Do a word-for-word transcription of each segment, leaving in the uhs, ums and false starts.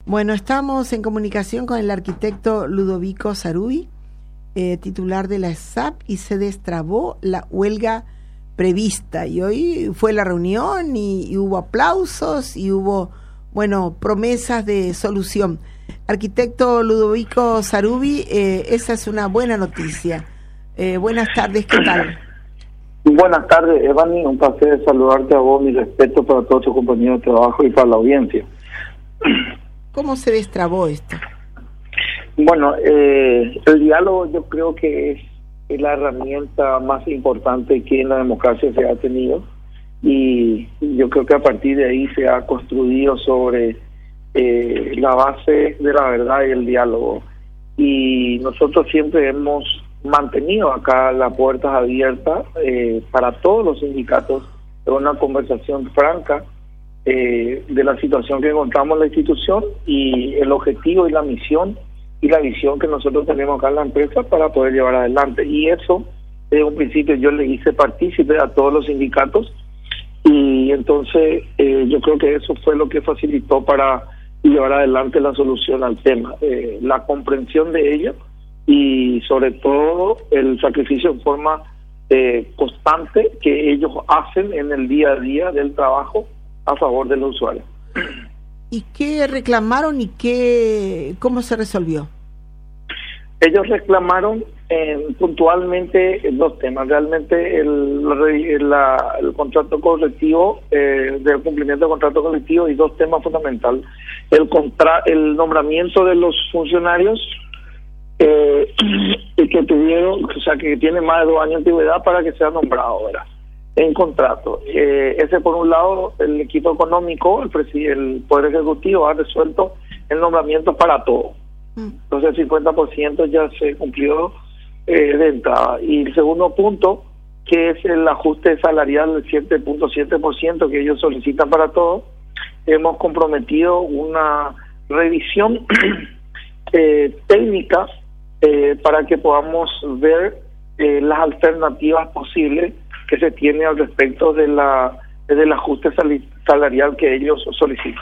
Bueno, estamos en comunicación con el arquitecto Ludovico Sarubi, eh, titular de la E S A P, y se destrabó la huelga prevista. Y hoy fue la reunión y, y hubo aplausos y hubo, bueno, promesas de solución. Arquitecto Ludovico Sarubi, eh, esa es una buena noticia. Eh, buenas tardes, ¿qué tal? Buenas tardes, Evani, un placer saludarte a vos, mi respeto para todos tus compañeros de trabajo y para la audiencia. ¿Cómo se destrabó esto? Bueno, eh, el diálogo yo creo que es, es la herramienta más importante que en la democracia se ha tenido, y yo creo que a partir de ahí se ha construido sobre eh, la base de la verdad y el diálogo. Y nosotros siempre hemos mantenido acá las puertas abiertas eh, para todos los sindicatos de una conversación franca eh, de la situación que encontramos en la institución y el objetivo y la misión y la visión que nosotros tenemos acá en la empresa para poder llevar adelante. Y eso, desde un principio yo le hice partícipe a todos los sindicatos, y entonces eh, yo creo que eso fue lo que facilitó para llevar adelante la solución al tema, eh, la comprensión de ellos y sobre todo el sacrificio en forma eh, constante que ellos hacen en el día a día del trabajo a favor de los usuarios. ¿Y qué reclamaron y qué cómo se resolvió? Ellos reclamaron eh, puntualmente dos temas. Realmente el, el, la, el contrato colectivo, eh, del cumplimiento del contrato colectivo, y dos temas fundamentales. El, contra, el nombramiento de los funcionarios eh, que tuvieron, o sea, que tienen más de dos años de antigüedad para que sea nombrado, ¿verdad?, en contrato. Eh, ese por un lado. El equipo económico, el, el Poder Ejecutivo ha resuelto el nombramiento para todo. Entonces el cincuenta por ciento ya se cumplió eh, de entrada. Y el segundo punto, que es el ajuste salarial del siete punto siete por ciento que ellos solicitan para todo, hemos comprometido una revisión eh, técnica eh, para que podamos ver eh, las alternativas posibles que se tiene al respecto de la del ajuste salarial que ellos solicitan.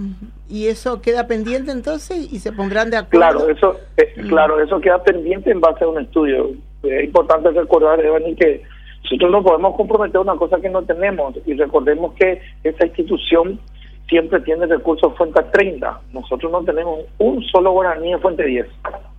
¿Y eso queda pendiente entonces y se pondrán de acuerdo? Claro, eso eh, mm. claro, eso queda pendiente en base a un estudio. Es importante recordar, Evani, que nosotros no podemos comprometer una cosa que no tenemos, y recordemos que esta institución siempre tiene recursos Fuente treinta. Nosotros no tenemos un solo guaraní en Fuente diez.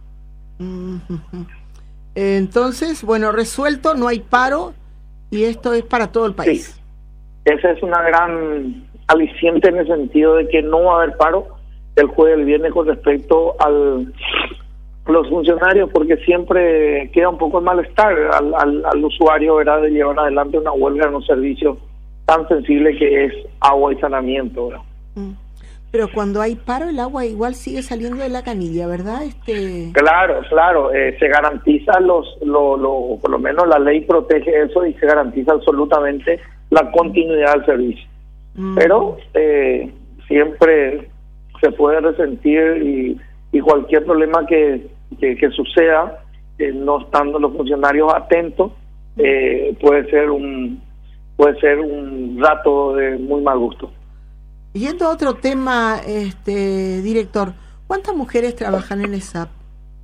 Uh-huh. Entonces, bueno, resuelto, no hay paro, y esto es para todo el país. Sí. Esa es una gran aliciente en el sentido de que no va a haber paro el jueves y el viernes con respecto al los funcionarios, porque siempre queda un poco el malestar al, al, al usuario, ¿verdad?, de llevar adelante una huelga en un servicio tan sensible que es agua y saneamiento, ¿verdad? Pero cuando hay paro, el agua igual sigue saliendo de la canilla, ¿verdad? Este... Claro, claro, eh, se garantiza los, lo, lo, por lo menos la ley protege eso y se garantiza absolutamente la continuidad del servicio. Mm. Pero eh, siempre se puede resentir, y, y cualquier problema que, que, que suceda, eh, no estando los funcionarios atentos, eh, puede ser un puede ser un rato de muy mal gusto. Yendo a otro tema, este director, ¿cuántas mujeres trabajan en E S A P?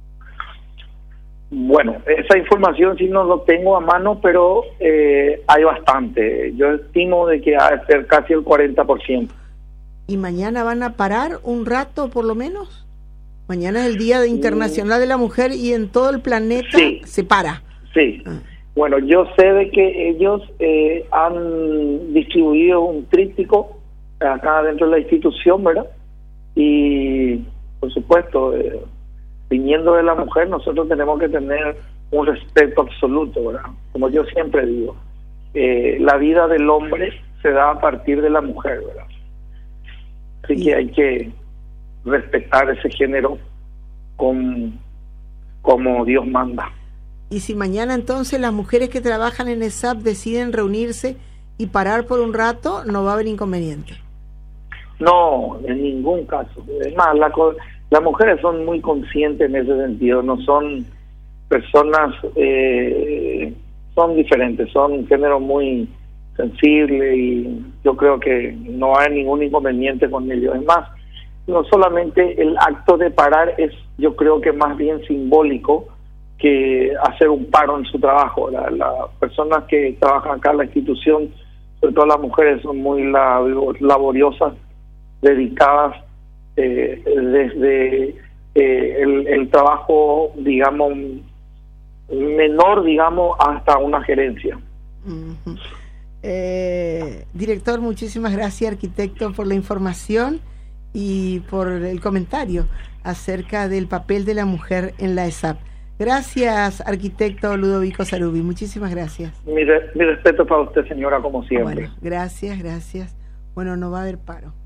Bueno, esa información sí no lo tengo a mano, pero eh, hay bastante. Yo estimo de que ha de ser casi el cuarenta por ciento. ¿Y mañana van a parar un rato por lo menos? Mañana es el Día Internacional de la Mujer y en todo el planeta sí. se para. Sí. Ah. Bueno, yo sé de que ellos eh, han distribuido un tríptico acá dentro de la institución, ¿verdad? Y por supuesto, eh, viniendo de la mujer, nosotros tenemos que tener un respeto absoluto, ¿verdad? Como yo siempre digo, eh, la vida del hombre se da a partir de la mujer, ¿verdad? Así sí. que hay que respetar ese género con, como Dios manda. Y si mañana entonces las mujeres que trabajan en E S A P deciden reunirse y parar por un rato, no va a haber inconveniente. No, en ningún caso. Es más, la, las mujeres son muy conscientes en ese sentido, no son personas, eh, son diferentes, son un género muy sensible, y yo creo que no hay ningún inconveniente con ellos. Es más, no solamente el acto de parar es, yo creo que más bien simbólico que hacer un paro en su trabajo. Las la personas que trabajan acá en la institución, sobre todo las mujeres, son muy laboriosas, dedicadas eh, desde eh, el, el trabajo, digamos, menor, digamos, hasta una gerencia. Uh-huh. eh, director, muchísimas gracias, arquitecto, por la información y por el comentario acerca del papel de la mujer en la ESAP. Gracias, arquitecto Ludovico Sarubi, muchísimas gracias. Mi, re, mi respeto para usted, señora, como siempre. Bueno, gracias, gracias. Bueno, no va a haber paro.